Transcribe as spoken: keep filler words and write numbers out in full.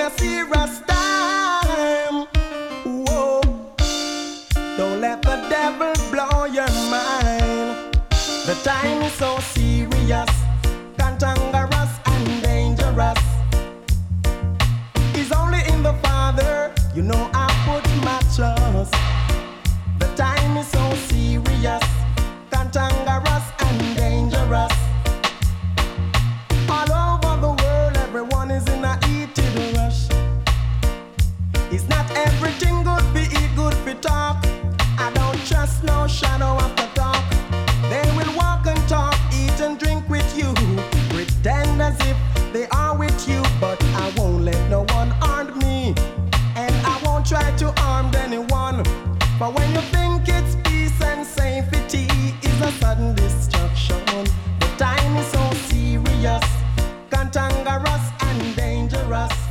a serious time. Whoa. Don't let the devil blow your mind. The time is so serious, cantankerous and dangerous. It's only in the Father, you know I put my trust. The time is so serious, cantankerous and dangerous. All over the world, everyone is in a heated rush. It's not everything good for eat, good for talk. I don't trust no shadow of the dark. They will walk and talk, eat and drink with you, pretend as if they are with you, but I won't let no one harm me, and I won't try to harm anyone. But when you think it's peace and safety, it's a sudden destruction. The time is so serious, cantankerous and dangerous.